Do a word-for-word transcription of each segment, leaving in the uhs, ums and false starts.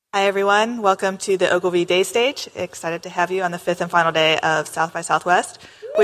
Hi, everyone. Welcome to the Ogilvy Day Stage. Excited to have you on the fifth and final day of South by Southwest. We...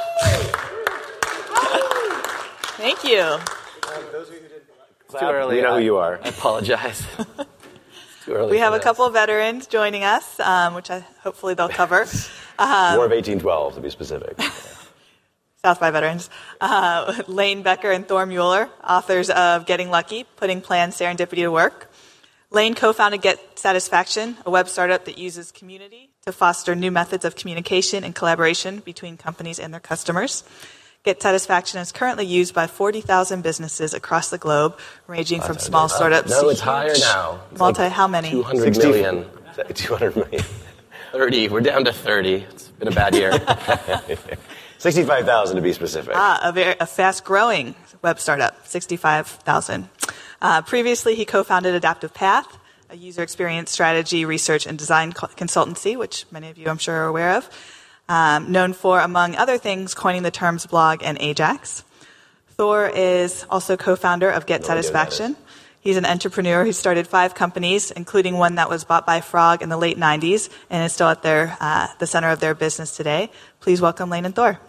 Thank you. Um, those of you who didn't clap, too early. You know who you are. I apologize. Too early. We have a couple of veterans joining us, um, which I, hopefully they'll cover. Um, War of eighteen twelve, to be specific. South by veterans. Uh, Lane Becker and Thor Mueller, authors of Getting Lucky, Putting Planned Serendipity to Work. Lane co-founded Get Satisfaction, a web startup that uses community to foster new methods of communication and collaboration between companies and their customers. Get Satisfaction is currently used by forty thousand businesses across the globe, ranging from small startups no, to it's higher now. It's multi, like how many? two hundred million. two hundred million. thirty. We're down to thirty. It's been a bad year. sixty-five thousand to be specific. Ah, a, very, a fast-growing web startup, sixty-five thousand. Uh, previously, he co-founded Adaptive Path, a user experience strategy, research, and design co- consultancy, which many of you, I'm sure, are aware of. Um, known for, among other things, coining the terms blog and Ajax. Thor is also co-founder of Get No Satisfaction. He's an entrepreneur who started five companies, including one that was bought by Frog in the late nineties and is still at their, uh, the center of their business today. Please welcome Lane and Thor.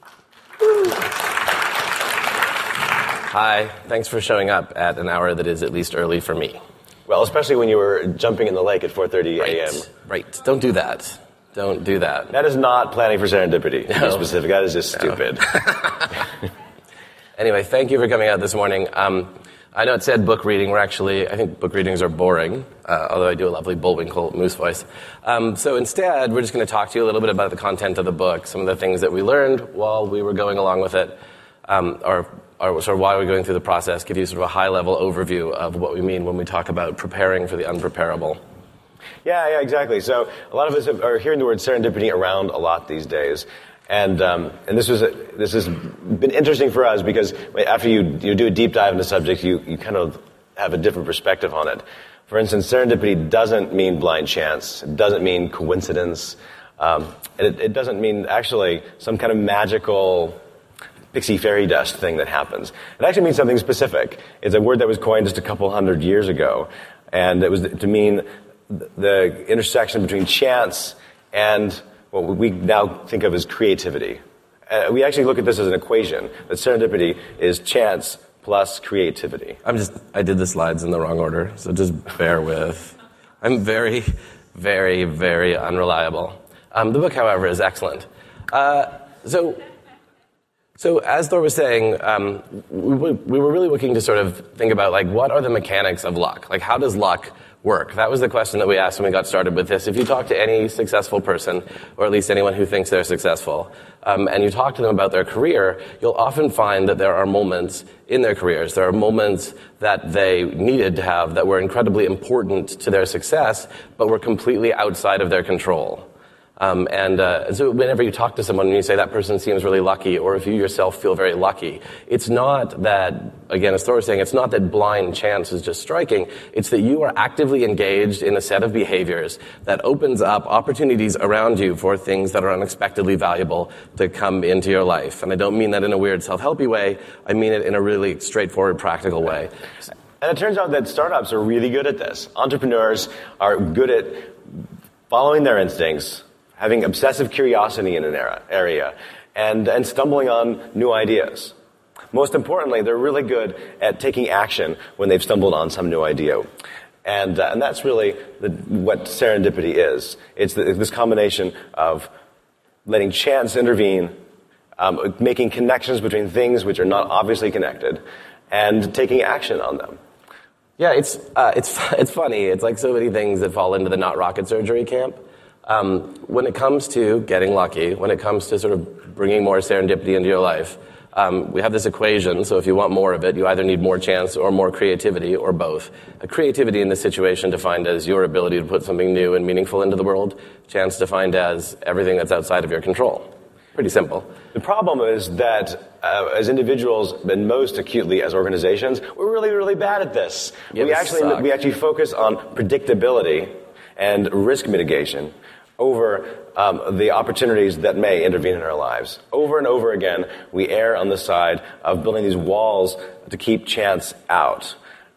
Hi. Thanks for showing up at an hour that is at least early for me. Well, especially when you were jumping in the lake at four thirty a.m. Right. right. Don't do that. Don't do that. That is not planning for serendipity, to no. be specific. That is just no. stupid. Anyway, thank you for coming out this morning. Um, I know it said book reading. We're actually, I think book readings are boring, uh, although I do a lovely Bullwinkle moose voice. Um, so instead, we're just going to talk to you a little bit about the content of the book, some of the things that we learned while we were going along with it, um, or, or sort of while we we're going through the process, give you sort of a high-level overview of what we mean when we talk about preparing for the unpreparable. Yeah, yeah, exactly. So a lot of us are hearing the word serendipity around a lot these days. And um, and this was a, this has been interesting for us because after you you do a deep dive into the subject, you, you kind of have a different perspective on it. For instance, serendipity doesn't mean blind chance. It doesn't mean coincidence. Um, it, it doesn't mean actually some kind of magical pixie fairy dust thing that happens. It actually means something specific. It's a word that was coined just a couple hundred years ago. And it was to mean the intersection between chance and what we now think of as creativity. Uh, we actually look at this as an equation, that serendipity is chance plus creativity. I'm just, I did the slides in the wrong order, so just bear with. I'm very, very, very unreliable. Um, the book, however, is excellent. Uh, so, so as Thor was saying, um, we, we were really looking to sort of think about, like, what are the mechanics of luck? Like, how does luck work? That was the question that we asked when we got started with this. If you talk to any successful person, or at least anyone who thinks they're successful, um, and you talk to them about their career, you'll often find that there are moments in their careers, there are moments that they needed to have that were incredibly important to their success, but were completely outside of their control. Um, and uh, so whenever you talk to someone and you say that person seems really lucky, or if you yourself feel very lucky, it's not that, again, as Thor was saying, it's not that blind chance is just striking. It's that you are actively engaged in a set of behaviors that opens up opportunities around you for things that are unexpectedly valuable to come into your life. And I don't mean that in a weird self-helpy way. I mean it in a really straightforward, practical way. And it turns out that startups are really good at this. Entrepreneurs are good at following their instincts, having obsessive curiosity in an era, area, and, and stumbling on new ideas. Most importantly, they're really good at taking action when they've stumbled on some new idea. And, uh, and that's really the, what serendipity is. It's the, this combination of letting chance intervene, um, making connections between things which are not obviously connected, and taking action on them. Yeah, it's, uh, it's, it's funny. It's like so many things that fall into the not rocket surgery camp. Um, when it comes to getting lucky, when it comes to sort of bringing more serendipity into your life, um, we have this equation, so if you want more of it, you either need more chance or more creativity, or both. A creativity in this situation defined as your ability to put something new and meaningful into the world, chance defined as everything that's outside of your control. Pretty simple. The problem is that uh, as individuals, and most acutely as organizations, we're really, really bad at this. Yeah, we actually suck. we actually focus on predictability and risk mitigation over um, the opportunities that may intervene in our lives. Over and over again, we err on the side of building these walls to keep chance out.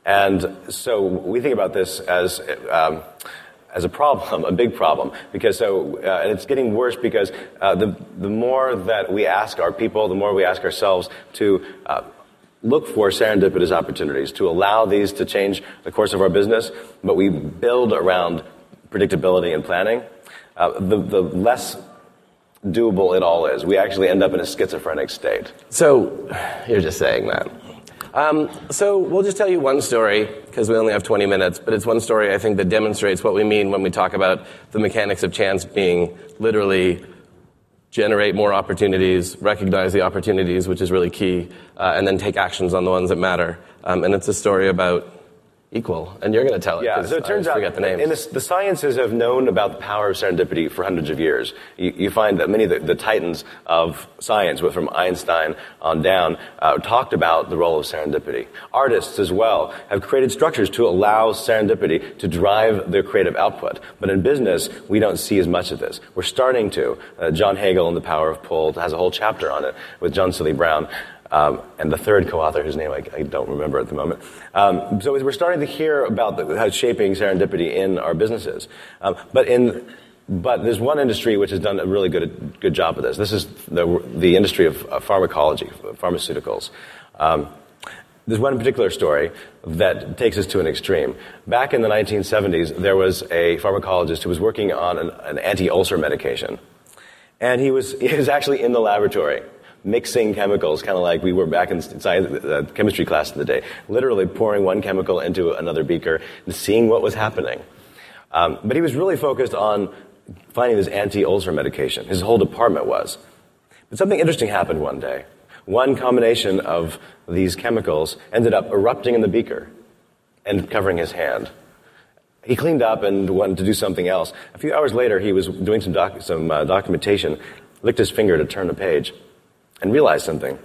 And so we think about this as um, as a problem, a big problem, because so uh, and it's getting worse because uh, the the more that we ask our people, the more we ask ourselves to uh, look for serendipitous opportunities, to allow these to change the course of our business, but we build around predictability and planning, uh, the the less doable it all is. We actually end up in a schizophrenic state. So you're just saying that. Um, so we'll just tell you one story, because we only have twenty minutes, but it's one story I think that demonstrates what we mean when we talk about the mechanics of chance being literally generate more opportunities, recognize the opportunities, which is really key, uh, and then take actions on the ones that matter. Um, and it's a story about Equal, and you're going to tell it. Yeah, so it turns out, forget the names. In this, the sciences have known about the power of serendipity for hundreds of years. You, you find that many of the, the titans of science, from Einstein on down, uh, talked about the role of serendipity. Artists as well have created structures to allow serendipity to drive their creative output. But in business, we don't see as much of this. We're starting to. Uh, John Hagel in The Power of Pull has a whole chapter on it with John Seeley Brown. Um, and the third co-author, whose name I, I don't remember at the moment. Um, so we're starting to hear about the, how shaping serendipity in our businesses. Um, but in but there's one industry which has done a really good good job of this. This is the the industry of uh, pharmacology, pharmaceuticals. Um, there's one particular story that takes us to an extreme. Back in the nineteen seventies, there was a pharmacologist who was working on an, an anti-ulcer medication, and he was he was actually in the laboratory, mixing chemicals, kind of like we were back in science, uh, chemistry class in the day, literally pouring one chemical into another beaker and seeing what was happening. Um, but he was really focused on finding this anti-ulcer medication. His whole department was. But something interesting happened one day. One combination of these chemicals ended up erupting in the beaker and covering his hand. He cleaned up and wanted to do something else. A few hours later, he was doing some, doc- some uh, documentation, licked his finger to turn a page, and realized something.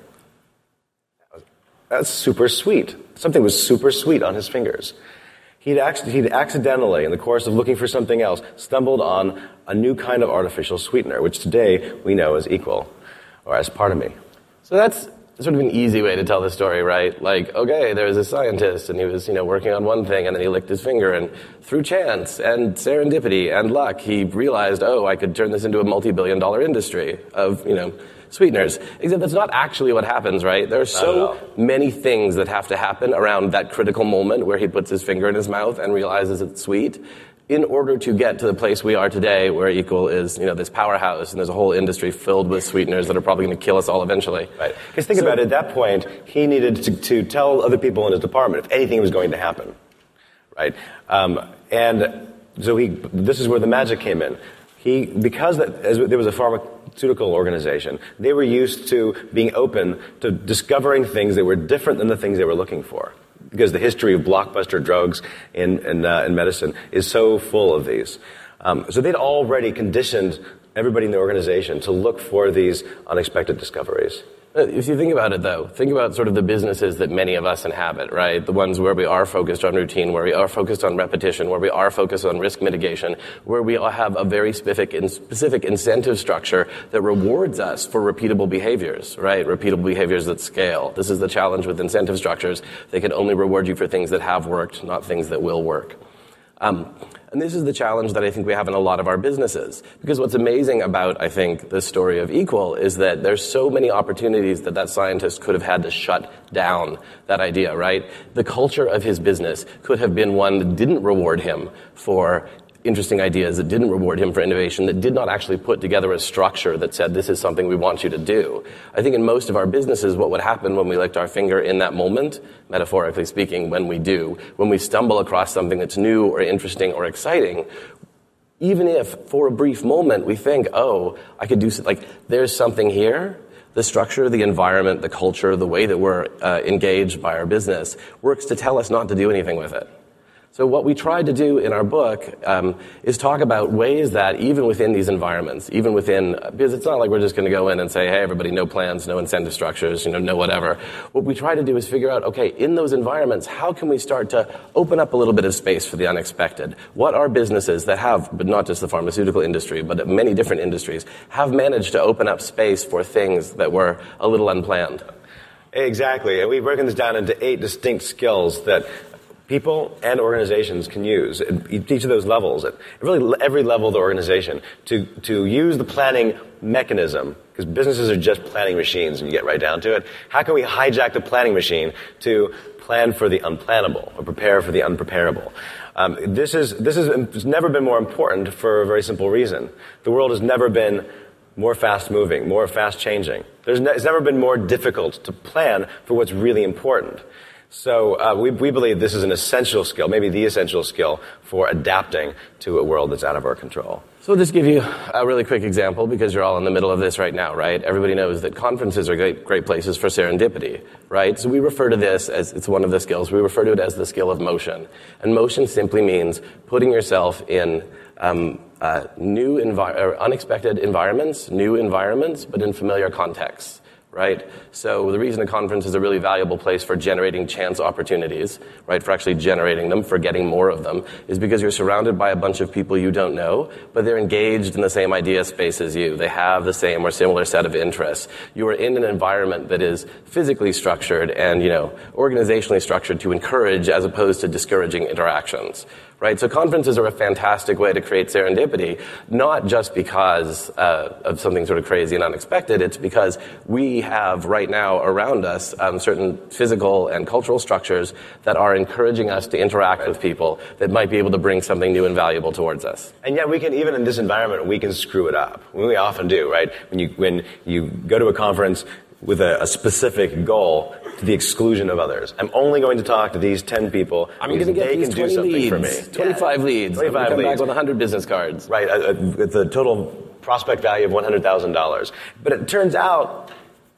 That's super sweet. Something was super sweet on his fingers. He'd, ac- he'd accidentally, in the course of looking for something else, stumbled on a new kind of artificial sweetener, which today we know as Equal, or as Part-O-Me. So that's sort of an easy way to tell the story, right? Like, okay, there was a scientist, and he was, you know, working on one thing, and then he licked his finger, and through chance and serendipity and luck, he realized, oh, I could turn this into a multi-billion dollar industry of, you know, sweeteners. Except that's not actually what happens, right? There are so many things that have to happen around that critical moment where he puts his finger in his mouth and realizes it's sweet in order to get to the place we are today where Equal is, you know, this powerhouse and there's a whole industry filled with sweeteners that are probably going to kill us all eventually. Right. Because think so, about it, at that point, he needed to, to tell other people in his department if anything was going to happen. Right? Um, and so he, this is where the magic came in. He, because that, as there was a pharmaceutical organization, they were used to being open to discovering things that were different than the things they were looking for. Because the history of blockbuster drugs in, in, uh, in medicine is so full of these. Um, so they'd already conditioned everybody in the organization to look for these unexpected discoveries. If you think about it, though, think about sort of the businesses that many of us inhabit, right? The ones where we are focused on routine, where we are focused on repetition, where we are focused on risk mitigation, where we all have a very specific, specific incentive structure that rewards us for repeatable behaviors, right? Repeatable behaviors that scale. This is the challenge with incentive structures. They can only reward you for things that have worked, not things that will work. Um, and this is the challenge that I think we have in a lot of our businesses. Because what's amazing about, I think, the story of Equal is that there's so many opportunities that that scientist could have had to shut down that idea, right? The culture of his business could have been one that didn't reward him for interesting ideas, that didn't reward him for innovation, that did not actually put together a structure that said, this is something we want you to do. I think in most of our businesses, what would happen when we licked our finger in that moment, metaphorically speaking, when we do, when we stumble across something that's new or interesting or exciting, even if for a brief moment we think, oh, I could do something, like, there's something here, the structure, the environment, the culture, the way that we're uh, engaged by our business works to tell us not to do anything with it. So what we tried to do in our book um, is talk about ways that even within these environments, even within, because it's not like we're just going to go in and say, hey, everybody, no plans, no incentive structures, you know, no whatever. What we try to do is figure out, okay, in those environments, how can we start to open up a little bit of space for the unexpected? What are businesses that have, but not just the pharmaceutical industry, but many different industries, have managed to open up space for things that were a little unplanned? Exactly. And we've broken this down into eight distinct skills that people and organizations can use at each of those levels, at really every level of the organization, to, to use the planning mechanism, because businesses are just planning machines when you get right down to it. How can we hijack the planning machine to plan for the unplannable or prepare for the unpreparable? Um, this is this is it's never been more important for a very simple reason. The world has never been more fast-moving, more fast-changing. There's ne- it's never been more difficult to plan for what's really important. So uh, we, we believe this is an essential skill, maybe the essential skill for adapting to a world that's out of our control. So I'll just give you a really quick example because you're all in the middle of this right now, right? Everybody knows that conferences are great, great places for serendipity, right? So we refer to this as, it's one of the skills, we refer to it as the skill of motion. And motion simply means putting yourself in um, uh, new, envi- or unexpected environments, new environments, but in familiar contexts. Right? So the reason a conference is a really valuable place for generating chance opportunities, right, for actually generating them, for getting more of them, is because you're surrounded by a bunch of people you don't know, but they're engaged in the same idea space as you. They have the same or similar set of interests. You are in an environment that is physically structured and, you know, organizationally structured to encourage as opposed to discouraging interactions. Right? So conferences are a fantastic way to create serendipity, not just because uh, of something sort of crazy and unexpected. It's because we have right now around us um, certain physical and cultural structures that are encouraging us to interact with people that might be able to bring something new and valuable towards us. And yet we can, even in this environment, we can screw it up. We often do, right? When you, when you go to a conference with a, a specific goal to the exclusion of others. I'm only going to talk to these ten people I'm going to get they these can twenty do something leads, for me. twenty-five yeah. leads. twenty-five I'm come leads. back with one hundred business cards. Right, uh, with a total prospect value of one hundred thousand dollars. But it turns out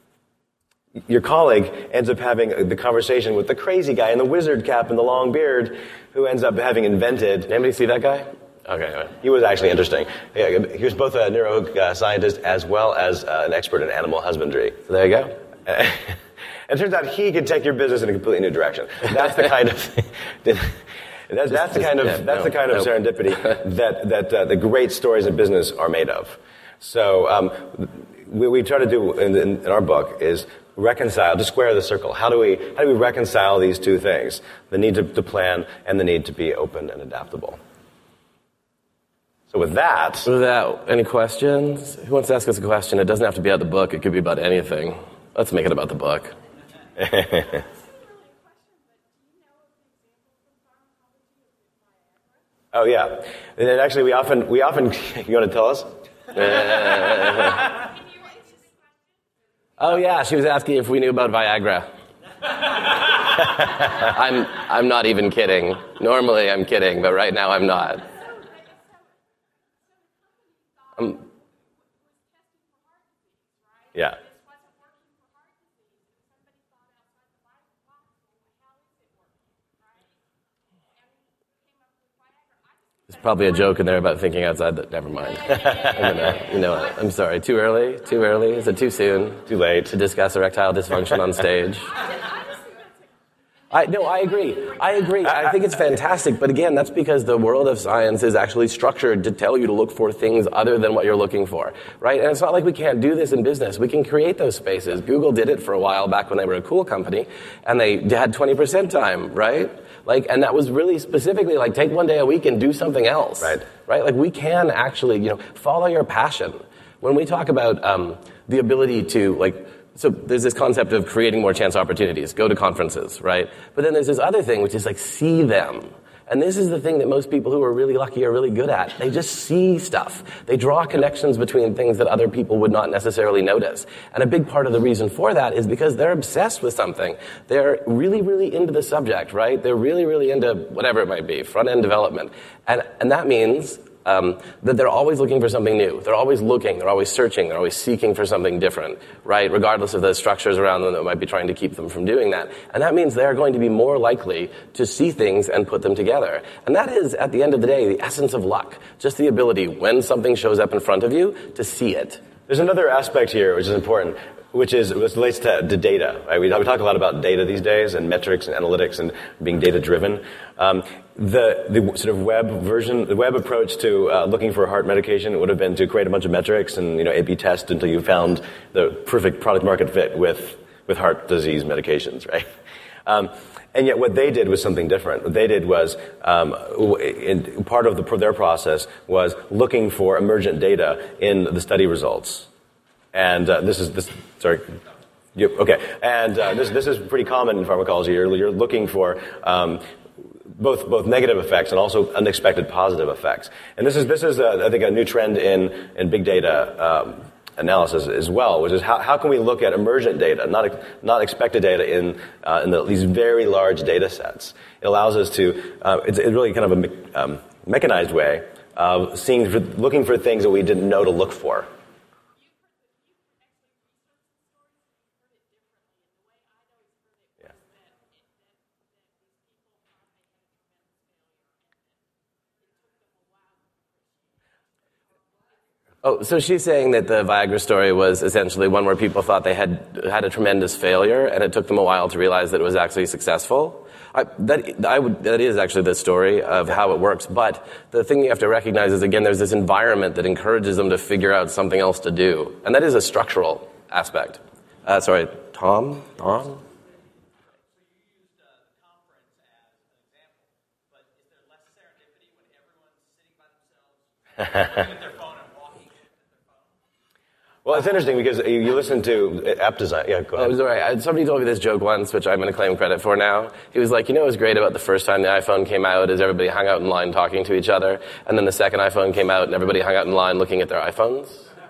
your colleague ends up having the conversation with the crazy guy in the wizard cap and the long beard who ends up having invented... Anybody see that guy? Okay. He was actually interesting. Yeah, he was both a neuroscientist as well as uh, an expert in animal husbandry. So there you go. And it turns out he could take your business in a completely new direction. That's the kind of that's, that's the kind of that's no, the kind of no. serendipity that that uh, the great stories of business are made of. So um, we, we try to do in, in, in our book is reconcile, to square the circle. How do we how do we reconcile these two things? The need to, to plan and the need to be open and adaptable. So with that, with that, any questions? Who wants to ask us a question? It doesn't have to be about the book. It could be about anything. Let's make it about the book. Oh yeah, and then actually we often we often you want to tell us? Oh yeah, she was asking if we knew about Viagra. I'm I'm not even kidding. Normally I'm kidding, but right now I'm not. Um, yeah. There's probably a joke in there about thinking outside the... Never mind. I'm gonna, you know what? I'm sorry. Too early? Too early? Is it too soon? Too late. To discuss erectile dysfunction on stage? I, no, I agree. I agree. I think it's fantastic. But again, that's because the world of science is actually structured to tell you to look for things other than what you're looking for, right? And it's not like we can't do this in business. We can create those spaces. Google did it for a while back when they were a cool company, and they had twenty percent time, right? Like, and that was really specifically like take one day a week and do something else, right? Right? Like we can actually, you know, follow your passion. When we talk about um, the ability to like. So there's this concept of creating more chance opportunities. Go to conferences, right? But then there's this other thing, which is like see them. And this is the thing that most people who are really lucky are really good at. They just see stuff. They draw connections between things that other people would not necessarily notice. And a big part of the reason for that is because they're obsessed with something. They're really, really into the subject, right? They're really, really into whatever it might be, front-end development. And, and that means... Um, that they're always looking for something new. They're always looking. They're always searching. They're always seeking for something different, right? Regardless of the structures around them that might be trying to keep them from doing that. And that means they're going to be more likely to see things and put them together. And that is, at the end of the day, the essence of luck. Just the ability, when something shows up in front of you, to see it. There's another aspect here which is important, which is which relates to, to data. Right? We, we talk a lot about data these days and metrics and analytics and being data driven. Um, the the sort of web version, the web approach to uh, looking for heart medication would have been to create a bunch of metrics and you know A B test until you found the perfect product market fit with with heart disease medications, right? Um, and yet what they did was something different. What they did was, um, in, part of the, their process was looking for emergent data in the study results. And uh, this is, this, sorry, you, okay. And uh, this, this is pretty common in pharmacology. You're, you're looking for um, both both negative effects and also unexpected positive effects. And this is, this is uh, I think, a new trend in, in big data um, analysis as well, which is how, how can we look at emergent data, not not expected data in uh, in the, these very large data sets. It allows us to, uh, it's, it's really kind of a me- um, mechanized way of seeing, for, looking for things that we didn't know to look for. Oh, so she's saying that the Viagra story was essentially one where people thought they had had a tremendous failure, and it took them a while to realize that it was actually successful. I, that, I would, that is actually the story of how it works. But the thing you have to recognize is, again, there's this environment that encourages them to figure out something else to do. And that is a structural aspect. Uh, sorry, Tom? Tom? Well, it's interesting because you, you listen to app design. Yeah, go ahead. Oh, sorry. I, somebody told me this joke once, which I'm going to claim credit for now. He was like, you know what was great about the first time the iPhone came out is everybody hung out in line talking to each other, and then the second iPhone came out and everybody hung out in line looking at their iPhones?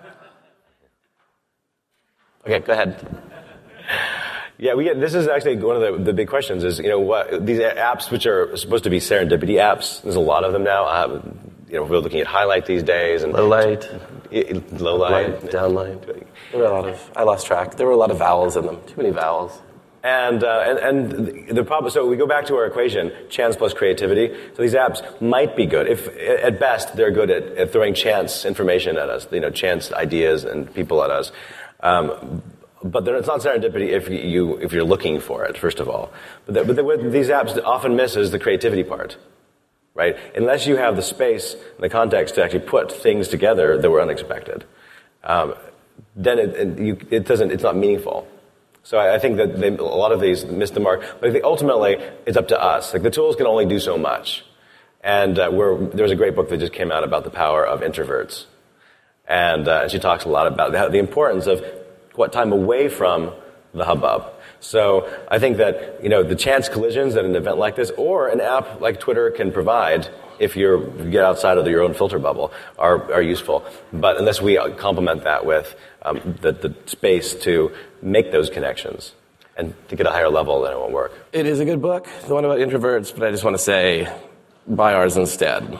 Okay, go ahead. Yeah, we get, this is actually one of the, the big questions is, you know, what, these apps which are supposed to be serendipity apps, there's a lot of them now. Uh, you know, we're looking at highlight these days. And low light. It, low light. light. Down light. There were a lot of, I lost track. There were a lot of vowels in them. Too many vowels. And, uh, and, and the problem, so we go back to our equation, chance plus creativity. So these apps might be good. If, at best, they're good at, at throwing chance information at us, you know, chance ideas and people at us. Um, But it's not serendipity if you if you're looking for it, first of all. But, the, but the, what these apps often miss is the creativity part, right? Unless you have the space and the context to actually put things together that were unexpected, um, then it, it, you, it doesn't. It's not meaningful. So I, I think that they, a lot of these miss the mark. But I think ultimately, it's up to us. Like the tools can only do so much. And uh, we're, there was a great book that just came out about the power of introverts, and uh, she talks a lot about the, the importance of what time away from the hubbub. So I think that, you know, the chance collisions that an event like this or an app like Twitter can provide, if you're, you get outside of your own filter bubble, are, are useful. But unless we complement that with um, the, the space to make those connections and to get a higher level, then it won't work. It is a good book, the one about introverts, but I just want to say, buy ours instead.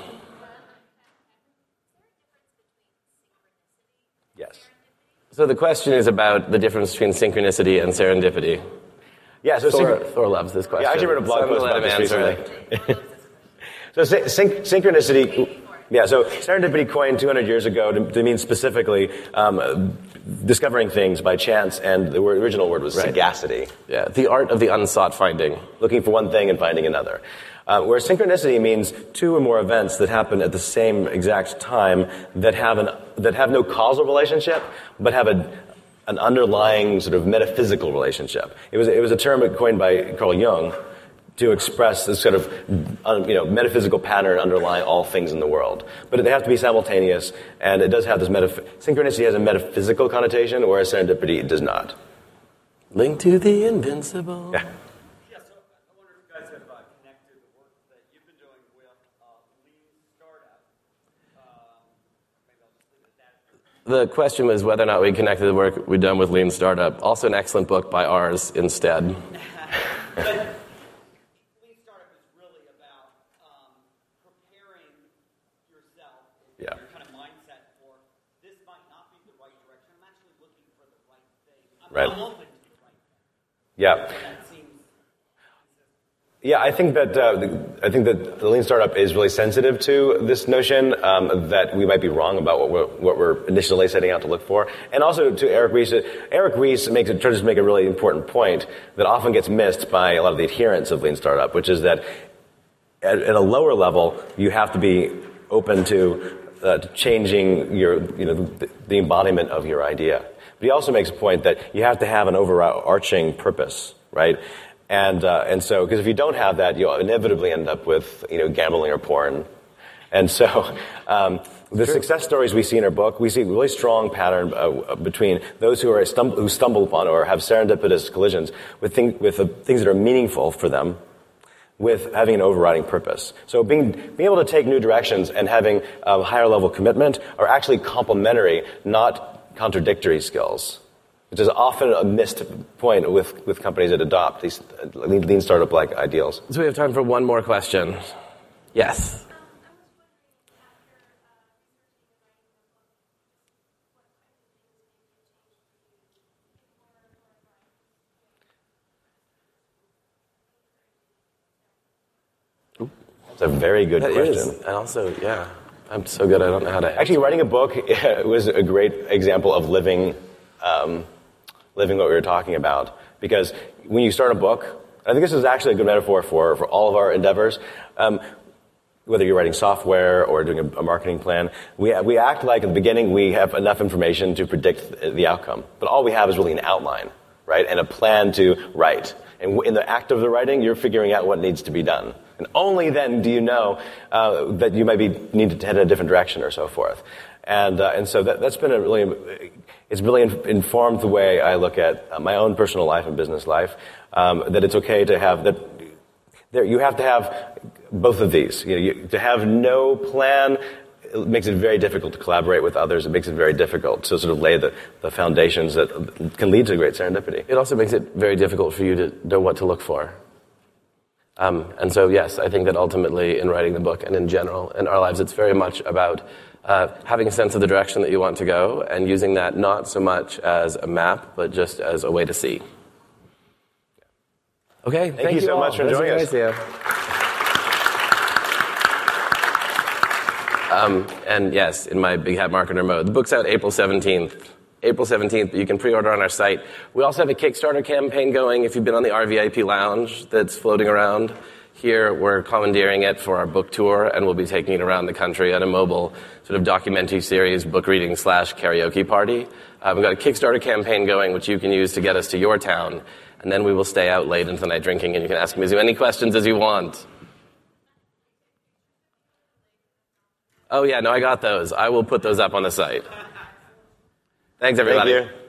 Yes. So the question is about the difference between synchronicity and serendipity. Yeah, so Thor, synch- Thor loves this question. Yeah, I actually wrote a blog so post about this recently. recently. so sy- syn- synchronicity, yeah, so serendipity coined two hundred years ago to, to mean specifically um, discovering things by chance, and the word, original word was right. sagacity. Yeah, the art of the unsought finding. Looking for one thing and finding another. Uh, where synchronicity means two or more events that happen at the same exact time that have an that have no causal relationship, but have a an underlying sort of metaphysical relationship. It was it was a term coined by Carl Jung to express this sort of um, you know metaphysical pattern underlying all things in the world. But they have to be simultaneous, and it does have this metaph- synchronicity has a metaphysical connotation, whereas serendipity does not. Link to the invincible. Yeah. The question was whether or not we connected the work we'd done with Lean Startup. Also an excellent book by ours instead. But Lean Startup is really about um, preparing yourself and Yeah. your kind of mindset for this might not be the right direction. I'm actually looking for the right thing. I'm, Right. I'm open to the right thing. Yeah. That seems Yeah, I think that uh, the, I think that the Lean Startup is really sensitive to this notion um, that we might be wrong about what we're, what we're initially setting out to look for, and also to Eric Ries. Eric Ries makes it, tries to make a really important point that often gets missed by a lot of the adherents of Lean Startup, which is that at, at a lower level you have to be open to, uh, to changing your you know the, the embodiment of your idea. But he also makes a point that you have to have an overarching purpose, right? And, uh, and so, because if you don't have that, you'll inevitably end up with, you know, gambling or porn. And so, um, the True. Success stories we see in our book, we see a really strong pattern uh, between those who are stumble, who stumble upon or have serendipitous collisions with, thing, with uh, things that are meaningful for them, with having an overriding purpose. So being, being able to take new directions and having a higher level commitment are actually complementary, not contradictory skills, which is often a missed point with, with companies that adopt these lean, lean startup-like ideals. So we have time for one more question. Yes. That's a very good that question. Is. And also, yeah, I'm so good I don't know how to answer. Actually, writing a book was a great example of living, um, living what we were talking about. Because when you start a book, I think this is actually a good metaphor for, for all of our endeavors. Um, whether you're writing software or doing a, a marketing plan, we we act like at the beginning we have enough information to predict the outcome. But all we have is really an outline, right, and a plan to write. And in the act of the writing, you're figuring out what needs to be done. And only then do you know uh, that you might be need to head in a different direction or so forth. And uh, and so that, that's been a really, it's really in, informed the way I look at uh, my own personal life and business life. Um, that it's okay to have that. There, you have to have both of these. You know, you, to have no plan, it makes it very difficult to collaborate with others. It makes it very difficult to sort of lay the, the foundations that can lead to great serendipity. It also makes it very difficult for you to know what to look for. Um, and so, yes, I think that ultimately in writing the book and in general in our lives, it's very much about uh, having a sense of the direction that you want to go and using that not so much as a map, but just as a way to see. Okay, thank, thank you, you so all. much for joining us. Yeah. Um, and yes, in my big hat marketer mode, the book's out April seventeenth. April seventeenth, but you can pre-order on our site. We also have a Kickstarter campaign going. If you've been on the R V I P lounge that's floating around here, we're commandeering it for our book tour, and we'll be taking it around the country on a mobile sort of documentary series, book reading slash karaoke party. Uh, we've got a Kickstarter campaign going, which you can use to get us to your town, and then we will stay out late into the night drinking, and you can ask me as many questions as you want. Oh, yeah, no, I got those. I will put those up on the site. Thanks, everybody. Thank you.